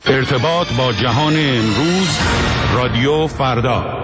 ارتباط با جهان امروز، رادیو فردا.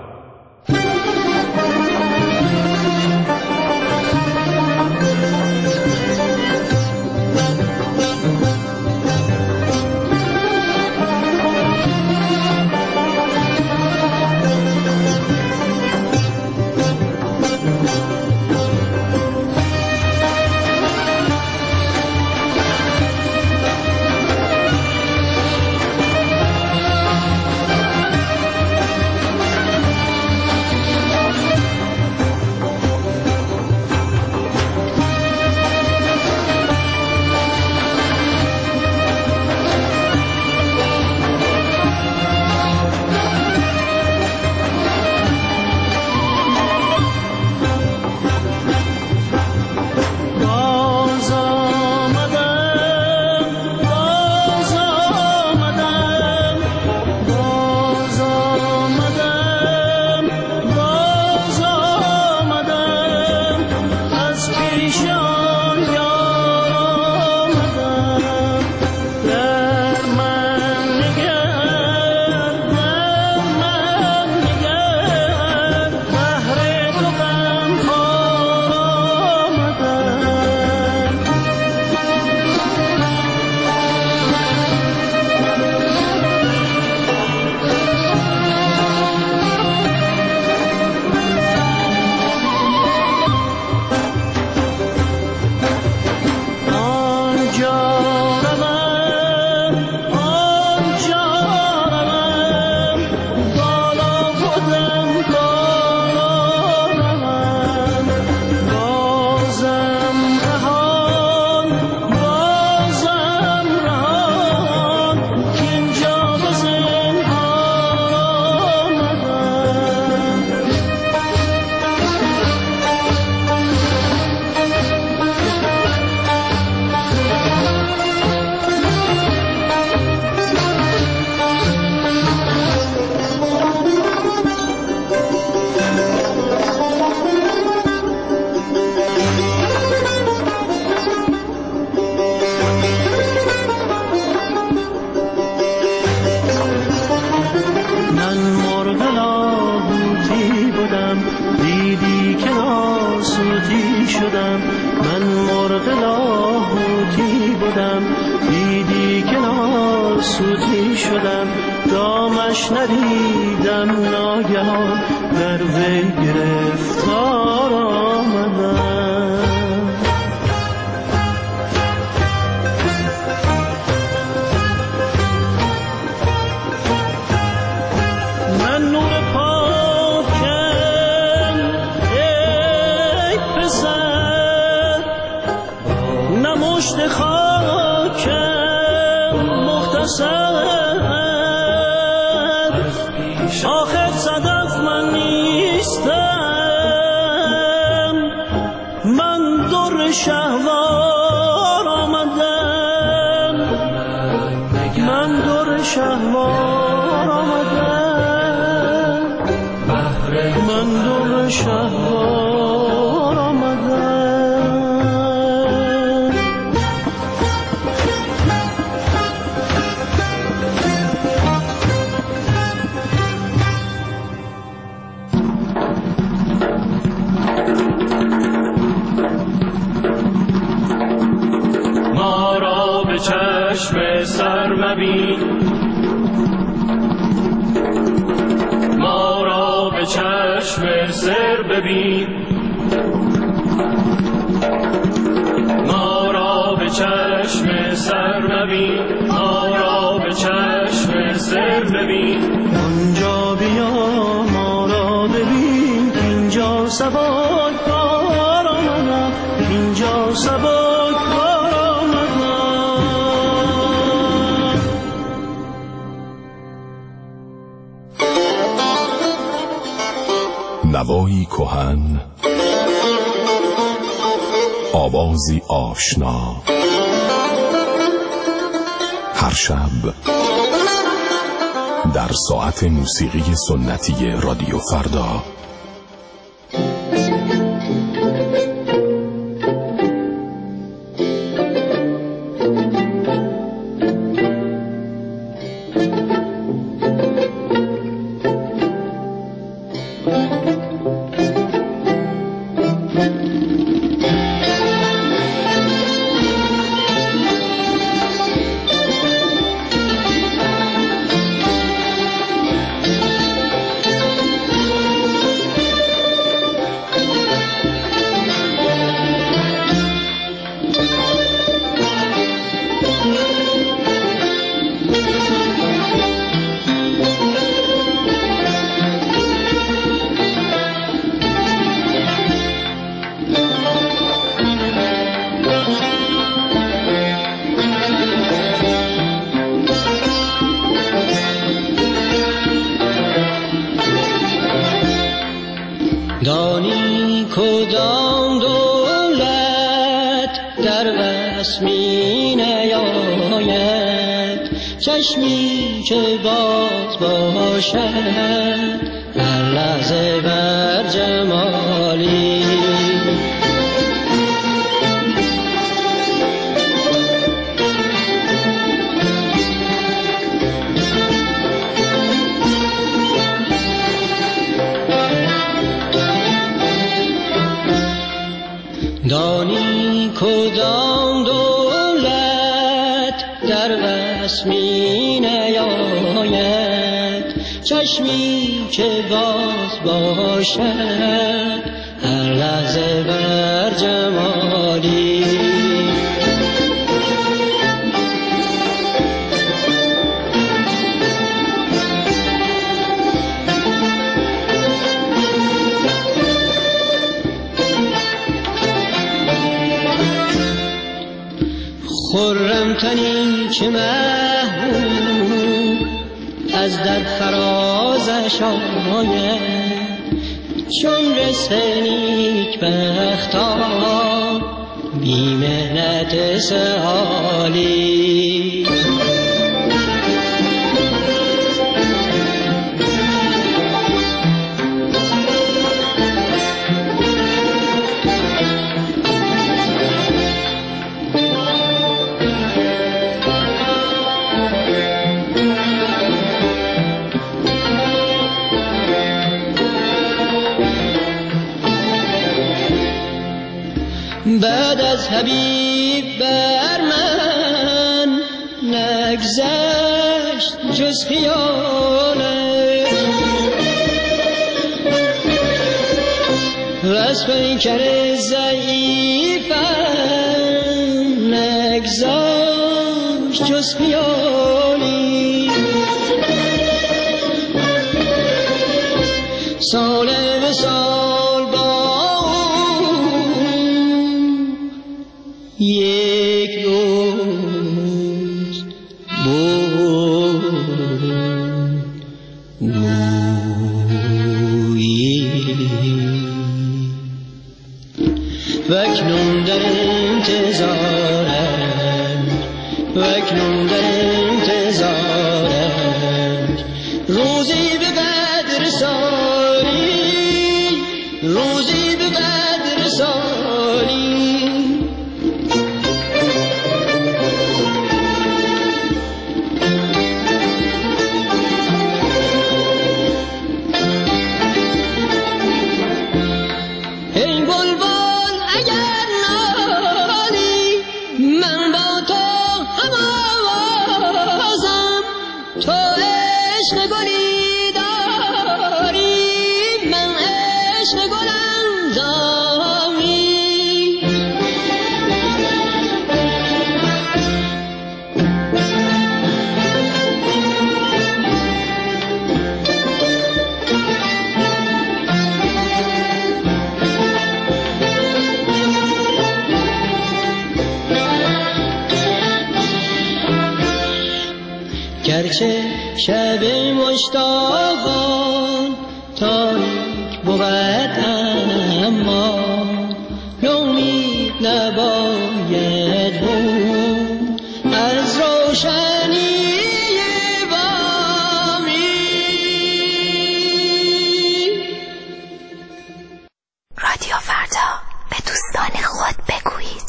نوایی کهن، آوازی آشنا، هر شب در ساعت موسیقی سنتی رادیو فردا. کدام دولت در وصف می نیاید، چشمی که باز باشد هر لحظه بر جمالی. دانی کدام دولت در وصف می نیاید، چشمی که باز باشد هر لحظه بر جمالی. خرم تنی که محبوب از در فرازش آید، چون رزق نیک بختان بی محنت سهالی. بعد از حبیب بر من نگذشت جز خیالش، از پیکر ضعیفم نگذشت جز خیالی. سال به سال یک روز وکنون در انتظارم، وکنون در انتظارم روزی به قدر سالی، روزی به قدر سالی. گرچه شب مشتاقان تاریک بود اما نومید نباید بود از روشنی بامی. رادیو فردا، به دوستان خود بگویید.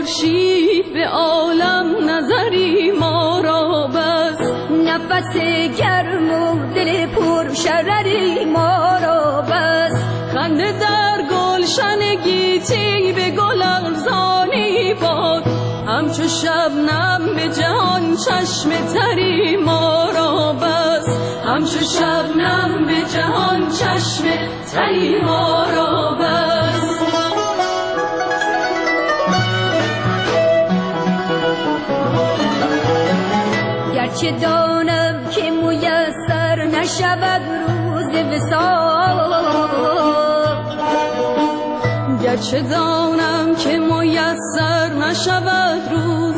خورشید به عالم نظری ما را بس، نفس گرم و دل پر شرری ما را بس، خنده در گلشن گیتی به گل افزانی باد، همچو شبنم به جهان چشم تری ما را بس، همچو شبنم به جهان چشم تری ما را بس. گرچه دانم که میسر نشود روز وصال، گرچه دانم که میسر نشود روز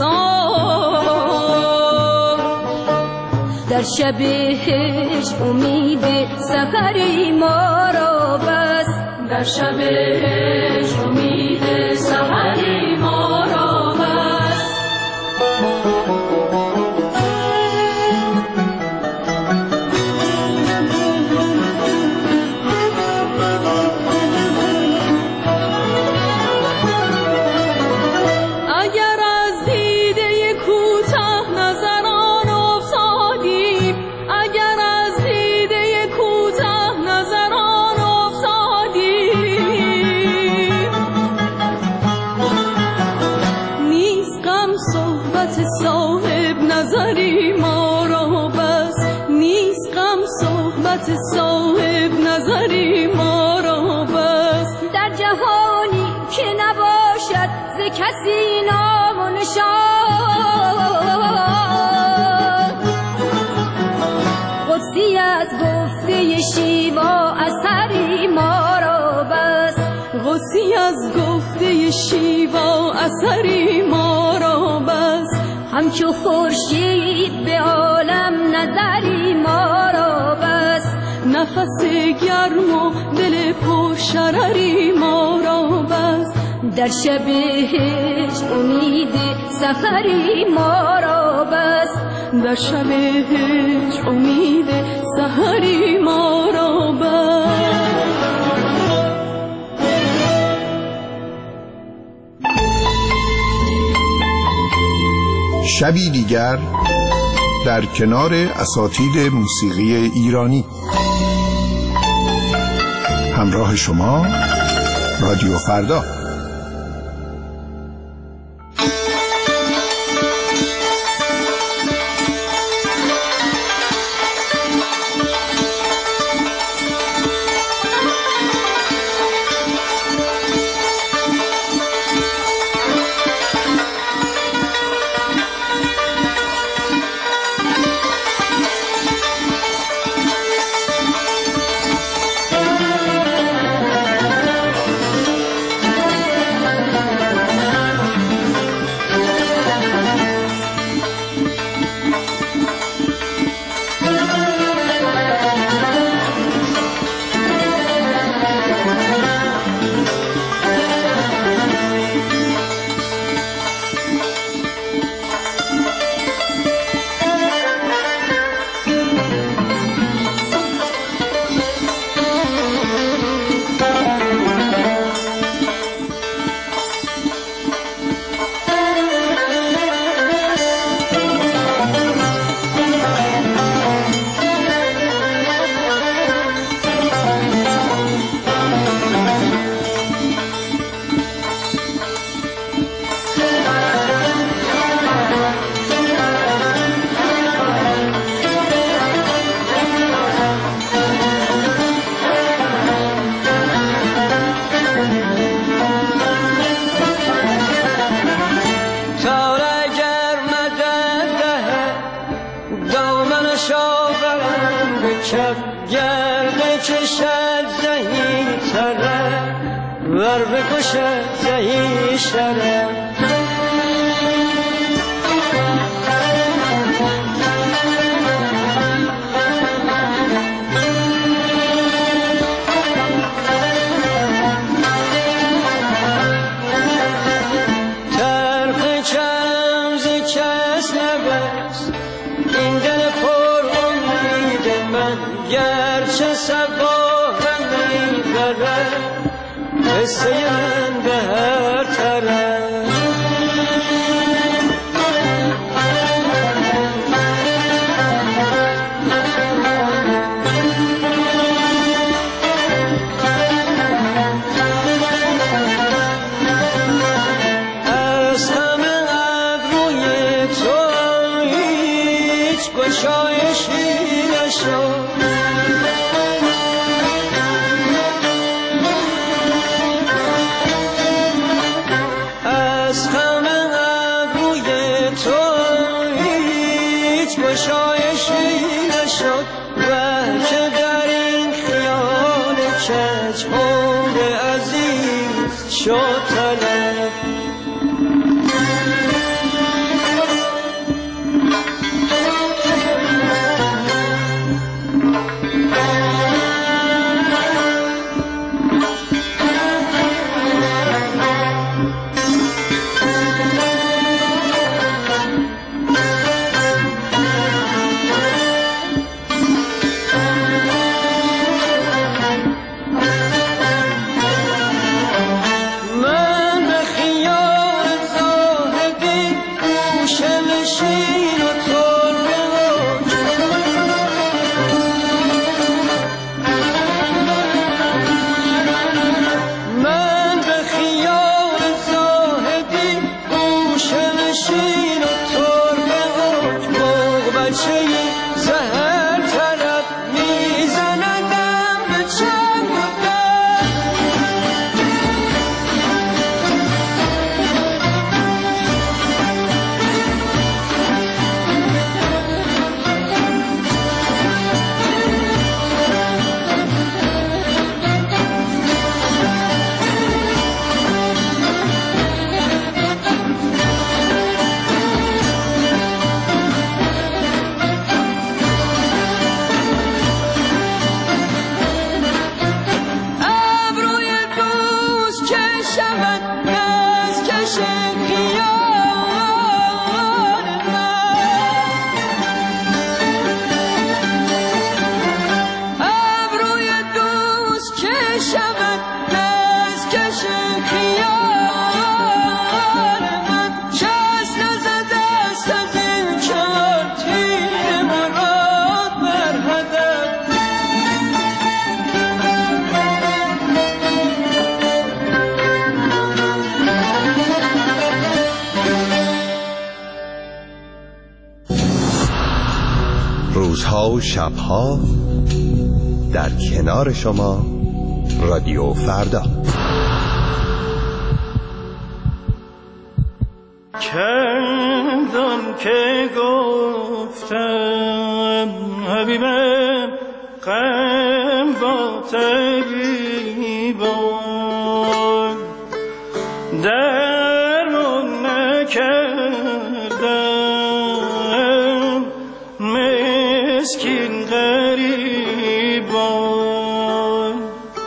وصال، در شب هجر امید سحری ما را بس، در شب هجر امید سحری ما را بس. صاحب نظری ما را بس، در جهانی که نباشد ز کسی نام و نشان، قدسی از گفته شیوا اثری ما را بس، قدسی از گفته شیوا اثری ما را بس، همچو خورشید به عالم نظری ما را بس، نفس گرم و دل پر شرری ما را بس، در شب هجر امید سحری ما را بس، در شب هجر امید سحری ما را بس. شبی دیگر در کنار اساتید موسیقی ایرانی. همراه شما رادیو فردا. ور بکشد زهی شرم طرف چم ز کس نبست این دل پر امید من گرچه سبارم میبرد قصه من به هر طرف از خم ابروی تو هیچ گشایشی نشد و که در این خیال چشمان عزیز شد طلب. روزها و شبها در کنار شما رادیو فردا. کندم که گفتم حبیبم غم با طبیبان درمان نکردم مسکین غریبان.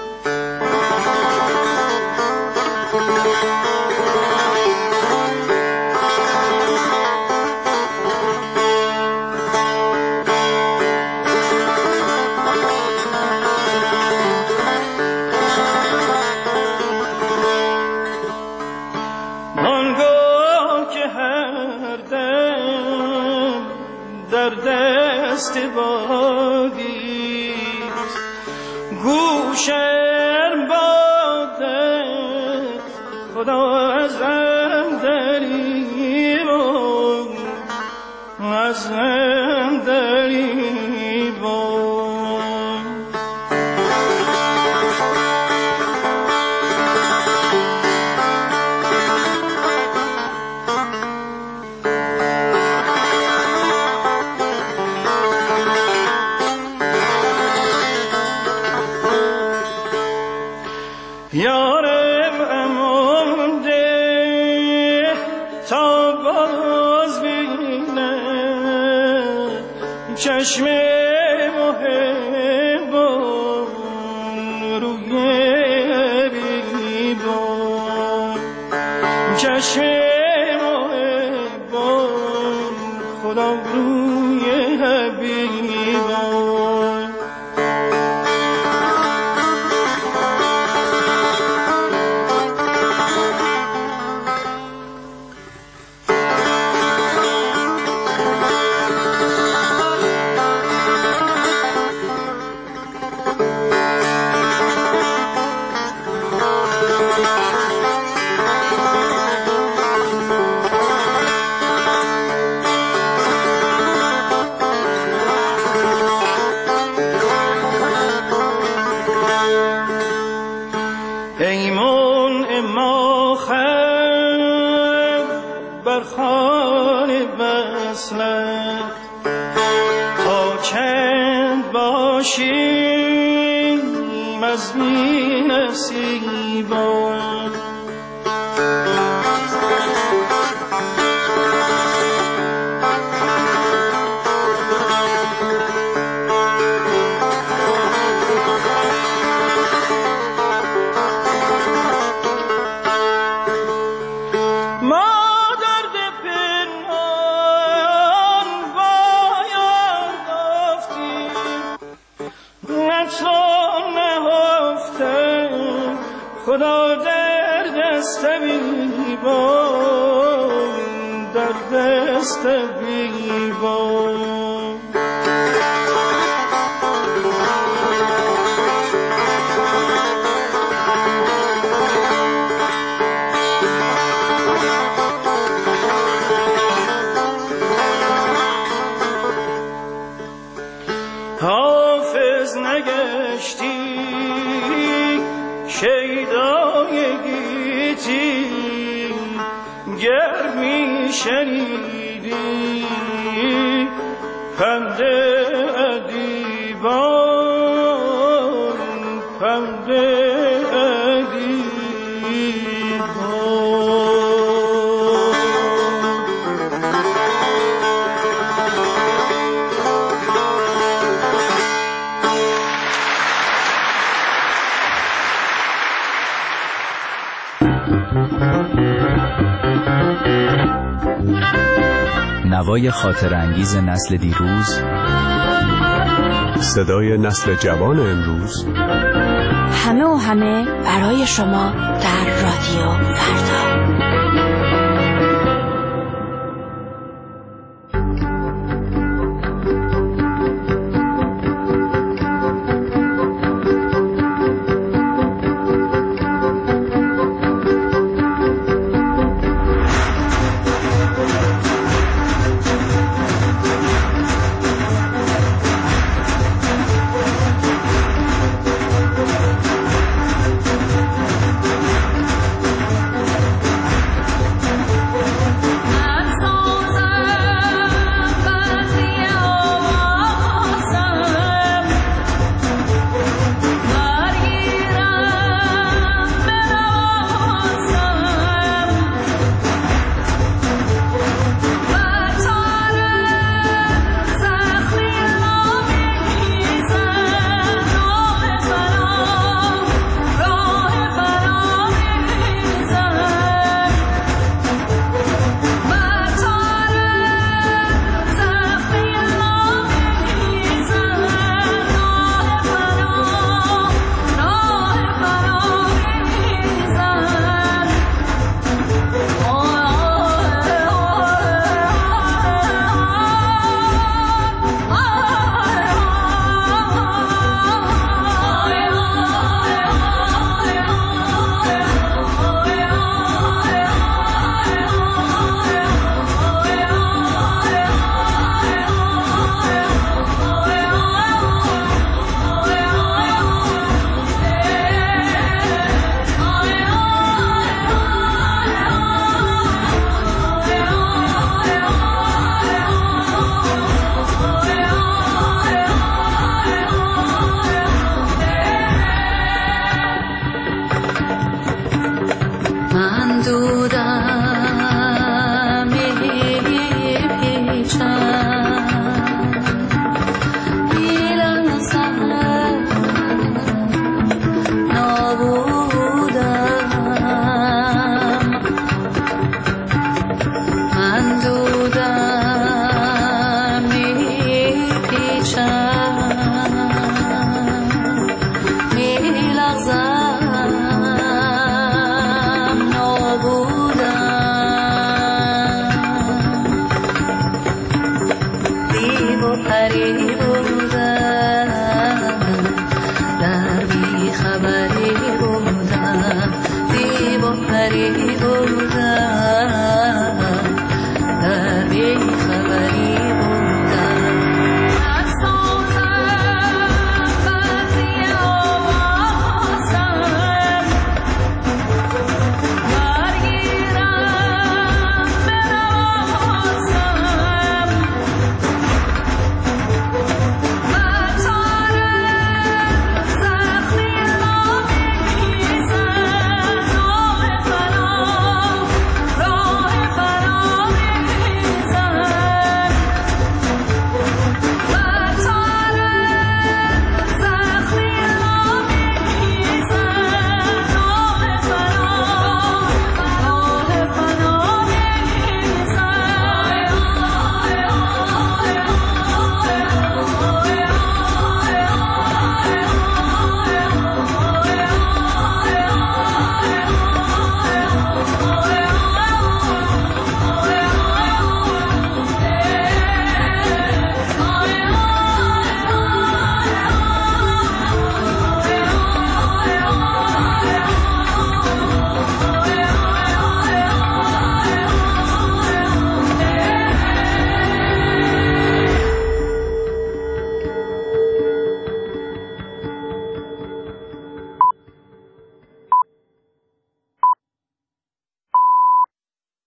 بادیست گوشم باده خدا ازم دریبون ازم دریبون. یارم امونده تا باز بینم چشم محبان روی حبیبان. چشم محبان خدا روی حبیبان. خان وصلت تا چند باشیم از بی نصیبان. خدا در دست بیبان، در دست بیبان. حافظ نگشتی شیدای گیتی، گر می شنیدی پند ادیبان، پند ادیبان. نوای خاطر انگیز نسل دیروز، صدای نسل جوان امروز، همه و همه برای شما در رادیو فردا.